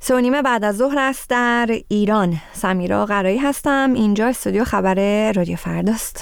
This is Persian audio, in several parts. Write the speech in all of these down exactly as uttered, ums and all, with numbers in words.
سه و نیم بعد از ظهر است در ایران. سمیرا قرایی هستم، اینجا استودیو خبر رادیو فرداست.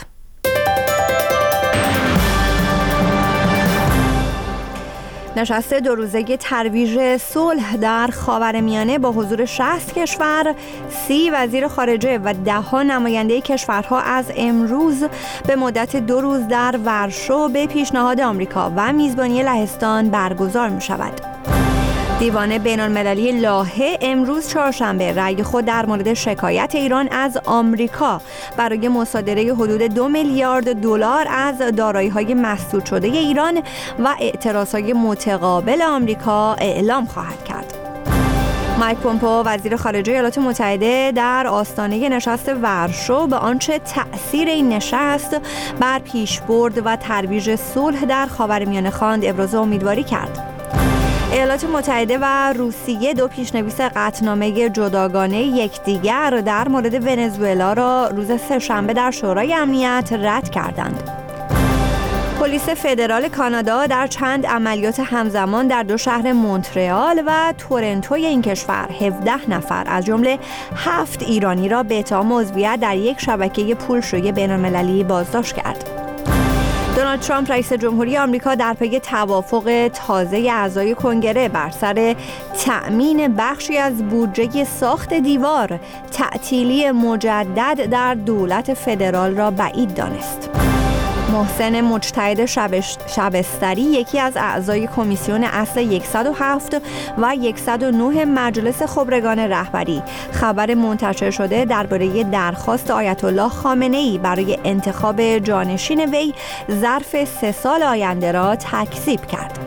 نشست دو روزه ترویج صلح در خاورمیانه با حضور شصت کشور، سی وزیر خارجه و ده ها نماینده کشورها از امروز به مدت دو روز در ورشو به پیشنهاد آمریکا و میزبانی لهستان برگزار می شود. دیوان بین‌المللی لاهه امروز چهارشنبه رأی خود در مورد شکایت ایران از آمریکا برای مصادره حدود دو میلیارد دلار از دارایی‌های مسدود شده ایران و اعتراض‌های متقابل آمریکا اعلام خواهد کرد. مایک پومپئو وزیر خارجه ایالات متحده در آستانه نشست ورشو به آنچه تأثیر این نشست بر پیشبرد و ترویج صلح در خاورمیانه خواند ابراز امیدواری کرد. ایالات متحده و روسیه دو پیشنویس قطعنامه جداگانه یکدیگر در مورد ونزوئلا را روز سه‌شنبه در شورای امنیت رد کردند. پلیس فدرال کانادا در چند عملیات همزمان در دو شهر مونترئال و تورنتوی این کشور هفده نفر از جمله هفت ایرانی را به اتهام عضویت در یک شبکه پولشویی بین‌المللی بازداشت کرد. دونالد ترامپ رئیس جمهوری آمریکا در پی توافق تازه اعضای کنگره بر سر تأمین بخشی از بودجه ساخت دیوار تعطیلی مجدد در دولت فدرال را بعید دانست. محسن مجتهد شبستری یکی از اعضای کمیسیون اصل صد و هفت و صد و نه مجلس خبرگان رهبری خبر منتشر شده درباره درخواست آیت الله خامنه‌ای برای انتخاب جانشین وی ظرف سه سال آینده را تکذیب کرد.